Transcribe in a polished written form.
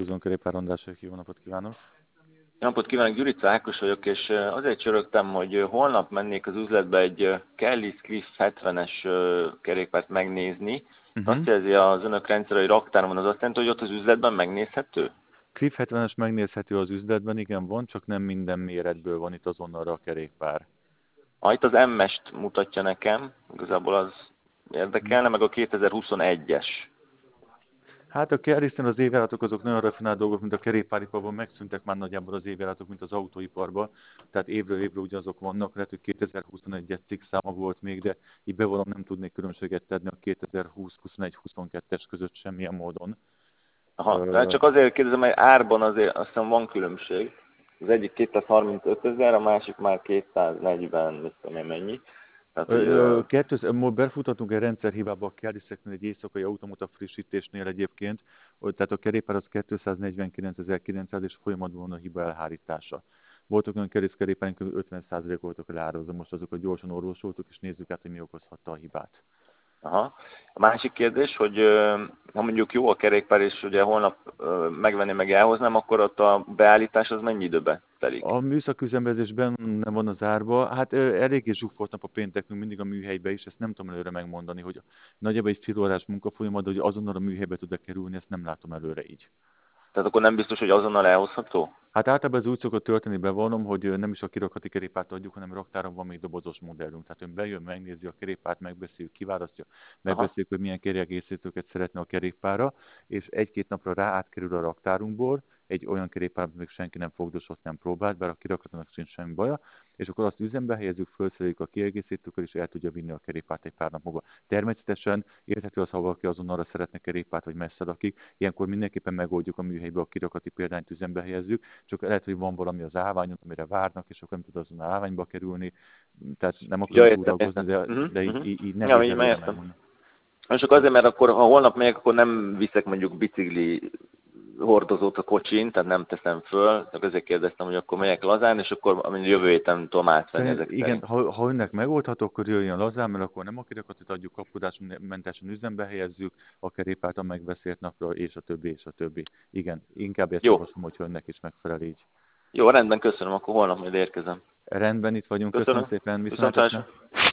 Találkozónk kerékpárrondások, jó napot kívánok! Jó napot kívánok, Gyurica Ákos vagyok, és azért csörögtem, hogy holnap mennék az üzletbe egy Kelly Cliff 70-es kerékpárt megnézni. Azt jelzi az önök rendszer, hogy raktáron van, az azt jelenti, hogy ott az üzletben megnézhető? Cliff 70-es megnézhető az üzletben, igen van, csak nem minden méretből van itt azonnalra a kerékpár. Itt az M-est mutatja nekem, igazából az érdekelne, meg a 2021-es. Hát a Kelly-nél az évjáratok azok nagyon rafinált dolgok, mint a kerékpáriparban, megszűntek már nagyjából az évjáratok, mint az autóiparban. Tehát évről évre ugyanazok vannak, lehet, hogy 2021-es cikkszáma volt még, de így bevallom nem tudnék különbséget tenni a 2020, 21, 22-es között semmilyen módon. Hát csak azért kérdezem, hogy árban azért azt hiszem van különbség. Az egyik 235 000, a másik már 240, mit tudom én mennyi. Befuthatunk egy rendszerhibába a Kelly-nél egy éjszakai automata frissítésnél egyébként, tehát a kerékpár az 249.900 és folyamatban van a hiba elhárítása. Voltak olyan kerékpárink, hogy 50% voltak leárazva, most azokat gyorsan orvosoltuk, és nézzük át, hogy mi okozhatta a hibát. Aha. A másik kérdés, hogy ha mondjuk jó a kerékpár, és ugye holnap megvenném meg elhoznám, akkor ott a beállítás az mennyi időbe telik? A műszaküzembezésben nem van az árba, hát eléggé zsúfolt nap a péntekünk, mindig a műhelybe is, ezt nem tudom előre megmondani, hogy nagyjából egy fél órás munkafolyamat, de hogy azonnal a műhelybe tud-e kerülni, ezt nem látom előre így. Tehát akkor nem biztos, hogy azonnal elhozható? Hát általában ez úgy szokott történni, bevallom, hogy nem is a kirakati kerékpárt adjuk, hanem raktáron van még dobozos modellünk. Tehát ön bejön, megnézi a kerékpárt, megbeszéljük, kiválasztja, megbeszéljük, hogy milyen kerékegészítőket szeretne a kerékpárra, és egy-két napra rá átkerül a raktárunkból, egy olyan kerékpár, még senki nem fogdosott, nem próbált, bár a kirakatnak sincs semmi baja, és akkor azt üzembe helyezzük, felszereljük a kiegészítőkkel, és el tudja vinni a kerékpárt egy pár nap múlva. Természetesen érthető az, ha valaki azonnalra szeretne kerékpárt, vagy messze lakik, ilyenkor mindenképpen megoldjuk a műhelybe, a kirakati példányt üzembe helyezzük, csak lehet, hogy van valami az állványon, amire várnak, és akkor nem tud azon állványba kerülni, tehát nem akarok túragozni, de így nem így megmondani. És akkor azért, mert akkor, ha holnap megyek, akkor nem viszek mondjuk bicikli hordozót a kocsin, tehát nem teszem föl, csak ezért kérdeztem, hogy akkor megyek lazán, és akkor jövő héten tudom átvenni ezek igen, ha önnek megoldható, akkor jöjjön lazán, mert akkor nem a kirakatot adjuk, kapkodásmentesen üzembe helyezzük, a kerékpárt a megbeszélt napra, és a többi, és a többi. Igen, inkább ezt javaslom, hogy önnek is megfelel így. Jó, rendben, köszönöm, akkor holnap majd érkezem. Rendben, itt vagyunk, köszönöm szépen, viszontlátásra.